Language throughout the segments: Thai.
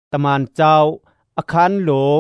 ตะมานเจ้าอาคารหลง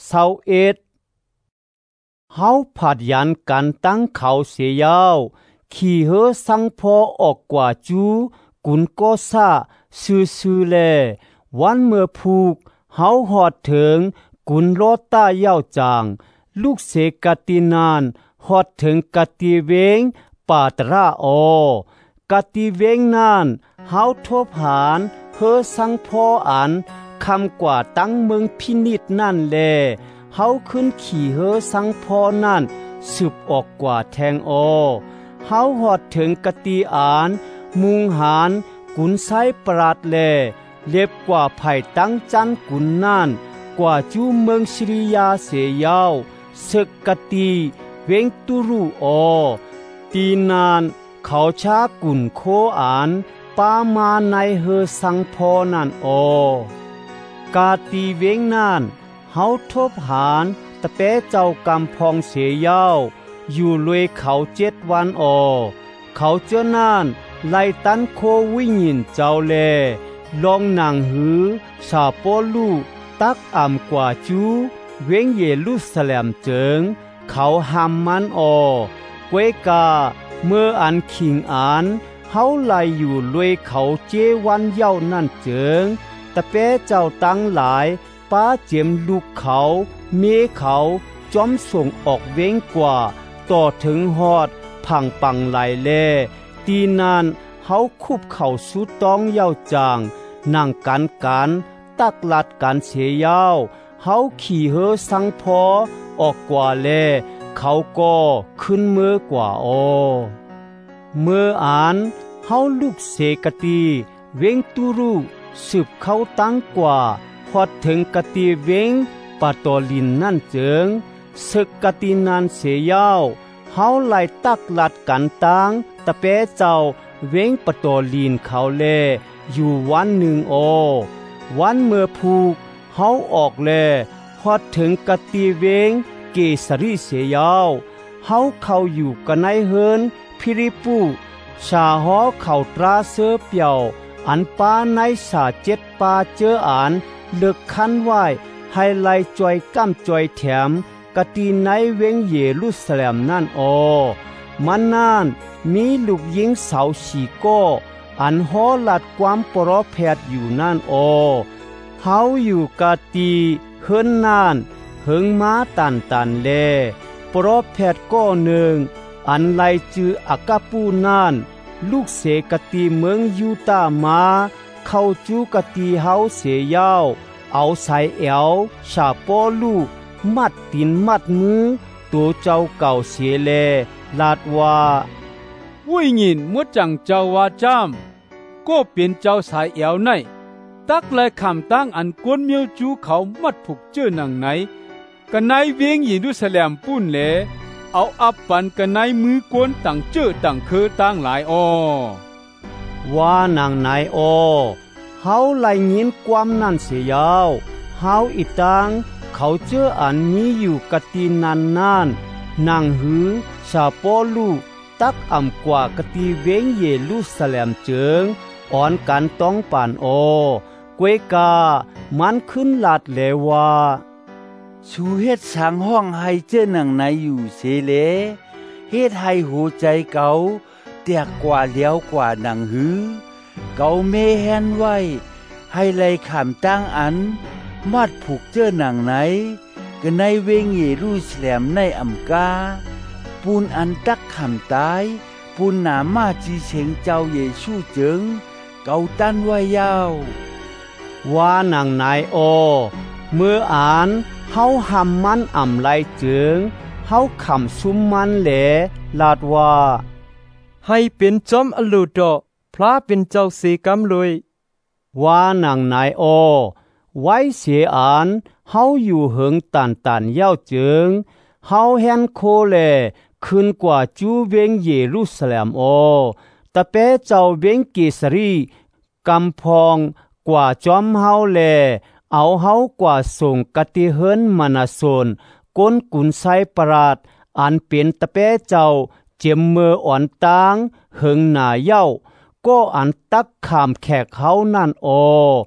21เฮาผัดยันกันตั้งเขาเสียยาวขี่เฮอสังพอออกกว่าจูกุนก็ซะซื่อๆแลวันเมื่อผูกเฮาหอดถึงกุนโลต้ายาวจางลูกเสกตินานหอดถึงกติเวงปาตราออกติเวงนานเฮาทบหารเฮอสังพออันคำกว่าตั้งเมืองพินิจนั่นแลเฮาขึ้นขี่เฮอสังพอนั่นสืบออกกว่าแทงเฮาหอดถึงกติอานมุงหารกุนไซปราดแลเล็บกว่าไผ่ตั้งจันกุนนั่นกว่าจูเมืองชริยาเสยาวศึกกติเวงตุรุตีนานเขาชากุนโคอานปามาในเฮอสังพอนั่นกาตีเวงนั่นเฮาทบหารตะเปเจ้ากำพองเสียยาวอยู่ลวยเขา7 วันเขาเจ้านั่นไล่ตันโควิญินเจ้าแลลองนางหือชาโปลูตักอ่ำกว่าจูเวงเยรูซาเล็มเจิงเขาหำมันกวยกาเมื่ออันขิงอันเฮาไล่อยู่ลวยเขาเจวันเย้านั่นเจิงตะเปเจ้าตั้งหลายป้าเจียมลูกเขาเมเขาจอมส่งออกเว้งกว่าต่อถึงหอดพังปังไหลแลตีนานเฮาคุบเข่าสุดต้องเย้าจางนั่งกันตักลัดกันเสียยาวเฮาขี่เฮอสังพอออกกว่าแลเขาก็ขึ้นมือกว่าเมื่ออ่านเฮาลูกเสกตีเวงตุรุสืบเข้าตั้งกว่าพอดถึงกติเวงปาตอลินนั่นเจิงศึกกตินานเสียยาวเฮาไล่ตักลัดกันตังตะเปเจ้าเวงปาตอลินเขาแลอยู่วันหนึ่งวันเมื่อผูกเฮาออกแลพอดถึงกติเวงเกสรีเสียยาวเฮาเข้าอยู่กันในเฮินพิริปูชาหอเข้าตราเสือเปียวอันป้าในสา7 ป่าเจออ่านเลิกคันไหวให้ไล่จอยก้ำจอยแถมกติในเวงเยรูซาเล็มนั่นมันนั่นมีลูกหญิงสาว4 ก้ออันหอลัดความปรแพทย์อยู่นั่นเฮาอยู่กะตีเฮินนานเหิงม้าตันแลปรแพทย์ก้อหนึ่งอันไลจืออากาปูนานลูกเสกตีเมืองยูตามาเข้าจูกตีเฮาเสียยาวเอาสายแอวชาปอลูมัดตีนมัดมือตัวเจ้าเก่าเสียแลลาดว่าวุ้ยหยินมุดจังเจ้าว่าจำก็เป็นเจ้าสายแอวในตักเลยคำตั้งอันกวนเมียวจูเขามัดผูกเจอหนังไหนกันในเวียงเยรูซาเล็มปุ้นแลเอาอับปันกันในมือกวนต่างเจอต่างคือต่างหลายว่านางนายเฮาไล่ยินความนั่นเสียยาวเฮาอีตังเขาเจออันมีอยู่กตินานนางหือชาปอลูตักอ่ำกว่ากติเวงเยรูซาเล็มเจิงอ่อนกันต้องปานกวยกามันขึ้นลาดเลว่าชูเฮ็ดสังห้องให้เจ้าหนังในอยู่เสเลเฮ็ดให้หัวใจเก่าแตกกว่าเลี้ยวกว่าหนังหือเก่าเมแฮนไว้ให้ไล่ขามตั้งอันมัดผูกเจ้าหนังไหนก็ในเวงเยรูซาเล็มในอำกาปูนอันตักขามตายปูนหนามาจีเชงเจ้าเยซูเจิงเก่าตันไว้ยาวว่านางนายเมื่ออ่านเฮาหำมันอ่ำไลเจิงเฮาขำซุมมันแหลลาดว่าให้เป็นจอมอลูดอพระเป็นเจ้าเสกำเลยว่านางนายไว้เสียอ่านเฮาอยู่เหิงตันเย้าเจิงเฮาแฮนโคแลขึ้นกว่าจูเวงเยรูซาเล็มตะเปเจ้าเวงเกสรีกำพองกว่าจอมเฮาแลเอาเฮากว่าส่งกติเฮินมนาโซนก้นกุนไซปราดอันเป็นตะเปเจ้าเจียมเมื่ออ่อนตางเหิงหนาเย้าก็อันตักขามแขกเฮานั่น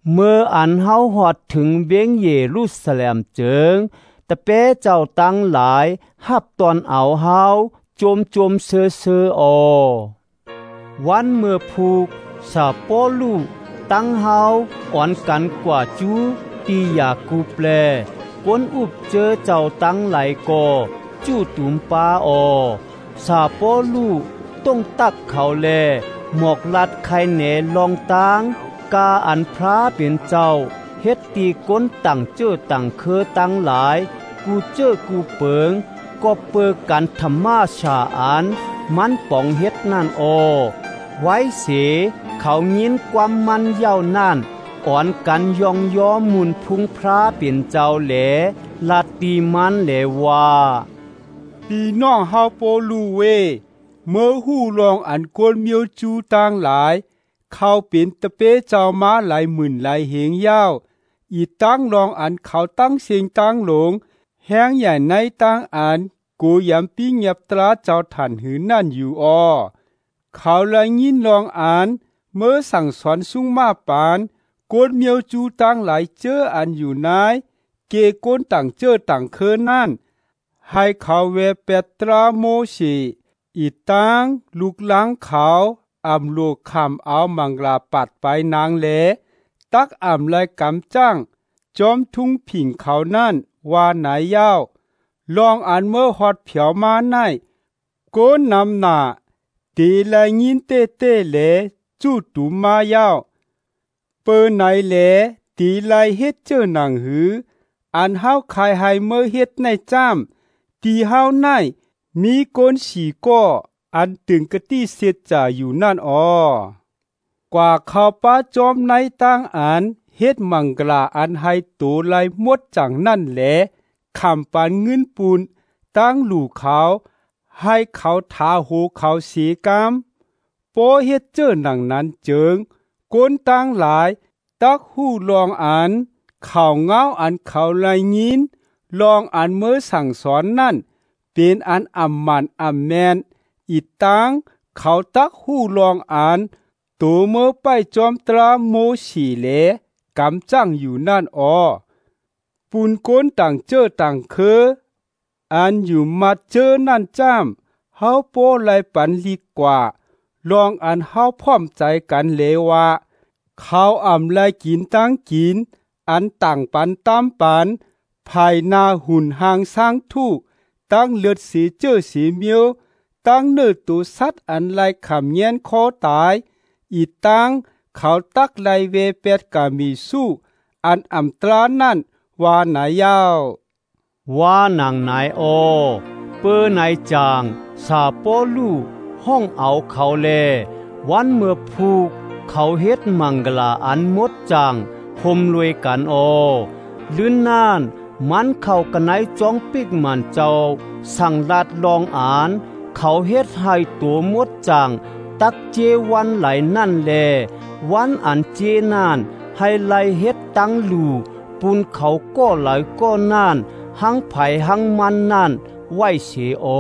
เมื่ออันเฮาฮอดถึงเวียงเยรูซาเล็มเจิงตะเป้เจ้าตั้งหลายฮับตอนเอาเฮาจมเสืออวันเมื่อผูกซาโปลูตั้งเฮาอ่อนกันกว่าจูตียากูแปลกวนอุบเจอเจ้าตั้งหลายก่อจู้ตุมปาซาโปลูต้องตักเขาแลหมอกลัดไข่แหนลองตังกาอันพระเป็นเจ้าเฮ็ดตีก้นตั้งเจอตั้งเคอตั้งหลายกูเจอกูเปิงก็เปิกกันธรรมาชาอันมันป่องเฮ็ดนั่นไว้เสเขายินความมันเย้านั่นอ่อนกันยองย้อมมุนพุงพระเป็นเจ้าแหลลาตีมันแหลว่าปีน้องเฮาโปลูเวเมื่อหู้ลองอันกวนเมียวจูต่างหลายเขาเป็นตะเป้เจ้ามาหลายหมื่นหลายเหงยาวอีตั้งลองอันเขาตั้งเสียงตั้งหลงแห้งใหญ่ในตั้งอันกูยำปิ้งยับตราเจ้าถันหืนนั่นอยู่เขาเลยยินลองอ่านเมื่อสั่งสอนสุ่งมาปานโกนเมียวจูตั้งหลายเจออันอยู่นายเกโกนต่างเจอต่างเคินนั่นให้เขาเวเปตราโมชีอีตังลูกหลังเขาอำโลกคำเอามังลาปัดไปนางเลตักอำเลยกำจ้างจอมทุ่งผิงเขานั่นว่าไหนยาวลองอันเมื่อฮอดเผียวมาในโกนนำหน้าตีแลยินเต้เลจู้ตุมมายาวเปิ้นไหนแลตีไลเฮ็ดเจอหนังหืออันเฮาขายให้เมื่อเฮ็ดในจ้ามตีเฮาในมีก้นสีก้ออันตึงกะตี้เสียจ่าอยู่นั่นกว่าเขาป้าจอมในตั้งอันเฮ็ดมังกลาอันให้โตไลหมดจังนั่นแหละคำปานเงินปูนตั้งหลู่เขาให้เขาทาโหเขาเสียกามโปเฮ็ดเจอหนังนั้นเจิงก้นตั้งหลายตักหู้ลองอันเขาเงาอันเขาไลยินลองอันเมื่อสั่งสอนนั่นเป็นอันอำมันอำแมนอีตังเขาตักหู้ลองอ่านตัวเมื่อไปจอมตราโมชีเลกำจังอยู่นั่นปุนก้นต่างเจอต่างเคออันอยู่มาเจอนั่นจ้ามเฮาโปไลปันลีกว่าลองอันเฮาพร้อมใจกันเลว่าเขาอำไลกินตั้งกินอันต่างปันตามปันภายนาหุ่นหางสร้างทูกตั้งเลือดสีเจอสีเมียวตั้งเนื้อตัวสัตว์อันไลขำเย็นคอตายอีตั้งเขาตักไลเวเป็ดกามีสู้อันอำตรานั่นว่าไหนยาวว่านางนายเปิ้นายจางซาโปลูห้องเอาเขาแลวันเมื่อผูกเขาเฮ็ดมังกลาอันมดจางพมรวยกันลื่นนานมันเข้ากันในจ้องปิกมันเจ้าสั่งลัดลองอ่านเขาเฮ็ดให้ตัวมดจางตักเจวันไหลนั่นแลวันอันเจนานให้ไหลเฮ็ดตั้งลูปุนเขาก็ไหลก็นานหังไผ่หังมันนั่นไว้เส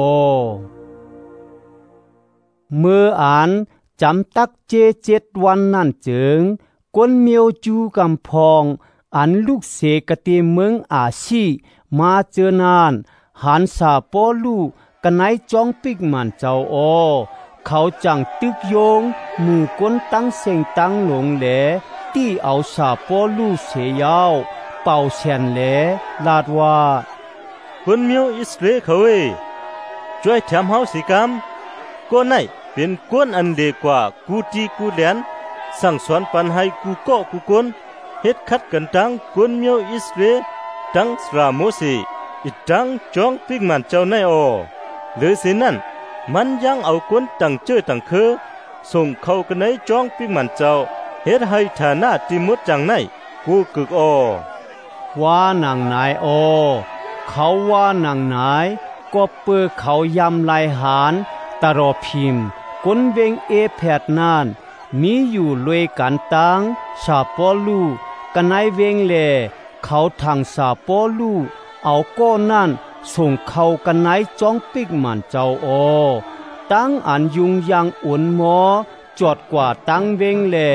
เมื่ออ่านจำตักเจ7 วันนั่นจึงก้นเมียวจูกำพองอันลูกเสกติเมืองอาชีมาเจอนานหันซาโปลูกันไหนจ้องปิกมันเจ้าเขาจังตึกโยงหมู่ก้นตั้งเสียงตั้งหลงแหลที่เอาซาโปลูเสียยาวเป่าเชียนแหลลาดว่าคนเมียวอิสราเอลเขาช่วยแถมเฮาสิกรรมก็ไหนเป็นก้นอันเดียกว่ากูตีกูแดนสั่งสอนปันให้กูก็กูก้นเฮ็ดคัดกันตั้งกวนเมียวอิสราเอลตั้งสราโมเสอีตั้งจองปิกมันเจ้าในหรือสินั้นมันยังเอากวนตั้งเจอตั้งคือส่งเข้ากันในจองปิกมันเจ้าเฮ็ดให้ฐานะที่มุดจังในกูกึกว่านางนายเขาว่านางนายก็เปื้อเขายำลายหานตะรอพิมก้นเวงแพดนานมีอยู่ลวยกันตังซาโปลูกันในเวงแลเขาทางซาโปลูเอาก้อนนั่นส่งเข้ากันในจ้องปิกมันเจ้าตั้งอันยุงยังอุ่นหมอจอดกว่าตั้งเวงแล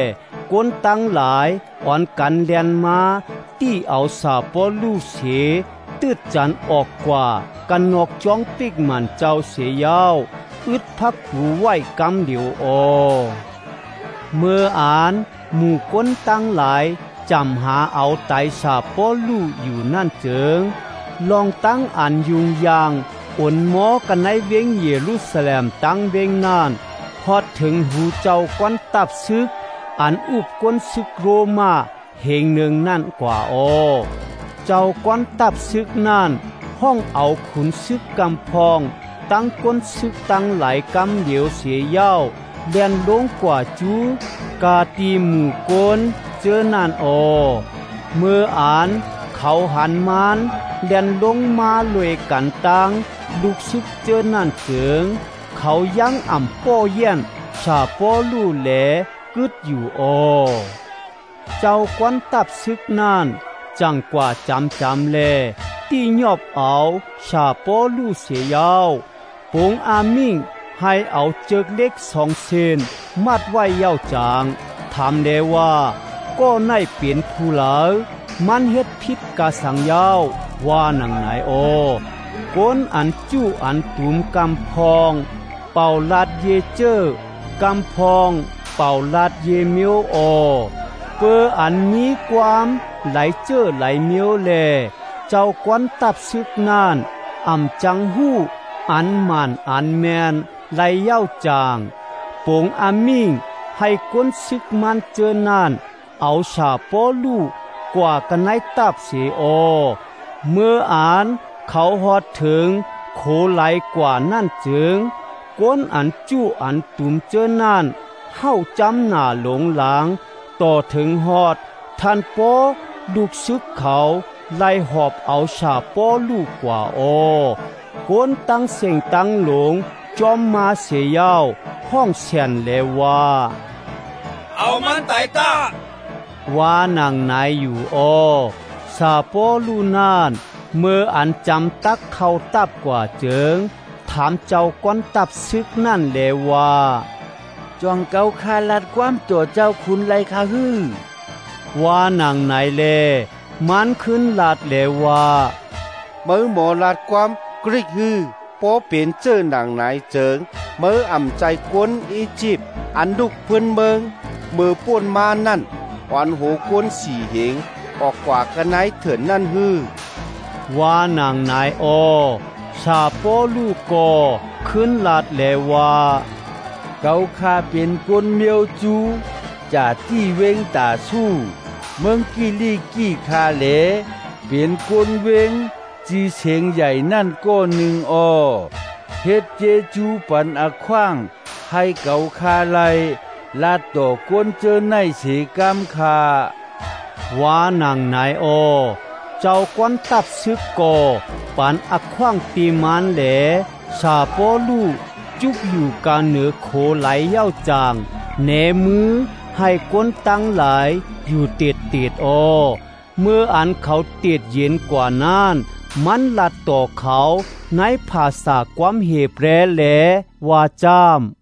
ก้นตั้งหลายอ่อนกันเลียนมาตี้เอาซาปอลูเสตืดจันออกกว่ากันนอกจ้องปิกมันเจ้าเสียยาวอึดพักหูไว้กำเดียวเมื่ออ่านหมู่ก้นตั้งหลายจำหาเอาไตซาปอลูอยู่นั่นเจิงลองตั้งอันยุงยางอ่นหมอกันในเวียงเยรูซาเล็มตั้งเวียงนานพอถึงหูเจ้าก้อนตับซึกอันอุบก้นซึกโรมาเฮงหนึ่งนั่นกว่าเจ้าก้อนตับซึกนั่นห้องเอาขุนซึกกำพองตั้งก้นซึกตั้งหลายกำเดียวเสียเย้าเลียนลงกว่าจูกาตีหมู่ก้นเจอนั่นเมื่ออ่านเขาหันมานเลียนลงมาลวยกันตังลูกซึกเจอนั่นเจิงเขายังอ่ำป้อเยี่ยนชาป้อลู่แหลกึดอยู่เจ้าก้อนตับซึกนั่นจังกว่าจำแลตีหยอบเอาชาป้อลู่เสียยาวปงอามิ่งให้เอาเจิกเล็ก2 เซนมัดไว้เย้าจางถามแลว่าก็ในเปลี่ยนผู้หลามันเฮ็ดผิดกะสังยาวว่าหนังไหนก้นอันจู้อันตุมกำพองเป่าลาดเยเจอกำพองเป่าลาดเยเมียวเปออันมีความไหลเจอไหลเมียวแลเจ้ากวนตับซึกนานอ่ำจังหู้อันหมานอันแมนไหลเย้าจางปงอามิ่งให้ก้นซึกมันเจอนานเอาชาปอลู่กว่ากันในตับเสียเมื่ออ่านเขาฮอดถึงโคไหลกว่านั่นจึงก้นอันจู้อันตุมเจอนั่นเฮาจำหน้าหลงหลังต่อถึงฮอดท่านปอลูกซึกเขาไล่หอบเอาชาปอลูกกว่าก้นตั้งเสียงตั้งหลงจอมมาเสียยาวห้องเสียนเลว่าเอามันไตตาว่านางนายอยู่ซาปอลูนานเมื่ออันจำตักเข้าตับกว่าเจิงถามเจ้าก้อนตับซึกนั่นเลว่าจองเกาคาลัดความตัวเจ้าคุณไรคาฮือว่านางนายเลมันขึ้นลาดเลว่าเมื่อหมอลาดความกริกฮือปอเป็นเจอหนังนายเจิงเมื่ออ่ำใจกวนอียิปต์อันดุกเพื่อนเมืองเมื่อป่วนมานั่นวันโหกวน4 เหงออกกว่ากันนายเถินนั่นฮือว่านางนายชาปอลูกขึ้นลาดแลว่าเกาคาเป็นกวนเมียวจูจ่าที่เวงตาสู้เมืองกิลีกี้คาเลเป็นกวนเวงจีเสงใหญ่นั่นก็1เฮ็ดเจจูปันอะขว้างให้เกาคาไลลาดต่อกวนเจอในเสกำคาว่านางนายเจ้าก้อนตับซึกปันอักขว้างตีมันแหลชาปอลูจุกอยู่กลางเหนือโคไหลเย้าจางแหนมือให้ก้นตั้งหลายอยู่ติดเมื่ออันเขาติดเย็นกว่านั้นมันลัดต่อเขาในภาษาความเฮเบรแลว่าจาม